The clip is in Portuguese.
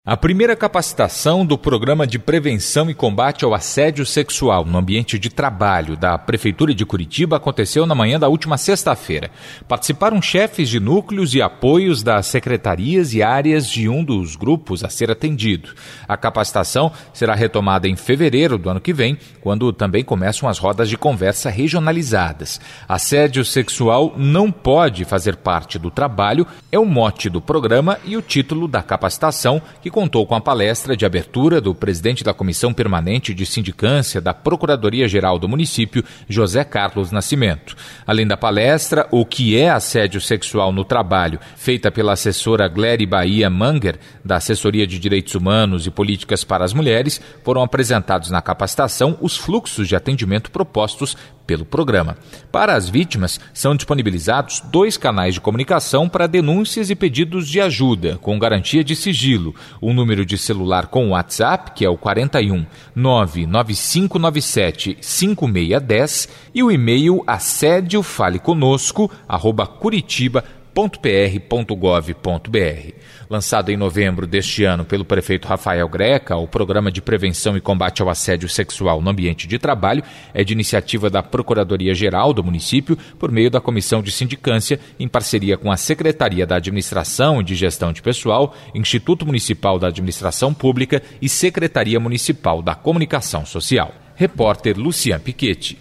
A primeira capacitação do Programa de Prevenção e Combate ao Assédio Sexual no Ambiente de Trabalho da Prefeitura de Curitiba aconteceu na manhã da última sexta-feira. Participaram chefes de núcleos e apoios das secretarias e áreas de um dos grupos a ser atendido. A capacitação será retomada em fevereiro do ano que vem, quando também começam as rodas de conversa regionalizadas. Assédio sexual não pode fazer parte do trabalho, é o mote do programa e o título da capacitação, que contou com a palestra de abertura do presidente da Comissão Permanente de Sindicância da Procuradoria-Geral do município, José Carlos Nascimento. Além da palestra, O que é assédio sexual no trabalho, feita pela assessora Glery Bahia Manger, da Assessoria de Direitos Humanos e Políticas para as Mulheres, foram apresentados na capacitação os fluxos de atendimento propostos pelo programa. Para as vítimas, são disponibilizados 2 canais de comunicação para denúncias e pedidos de ajuda, com garantia de sigilo. Um número de celular com WhatsApp, que é o 41 99597 5610, e o e-mail assediofaleconosco@curitiba.pr.gov.br. Lançado em novembro deste ano pelo prefeito Rafael Greca, o Programa de Prevenção e Combate ao Assédio Sexual no Ambiente de Trabalho é de iniciativa da Procuradoria-Geral do município por meio da Comissão de Sindicância, em parceria com a Secretaria da Administração e de Gestão de Pessoal, Instituto Municipal da Administração Pública e Secretaria Municipal da Comunicação Social. Repórter Lucian Piquetti.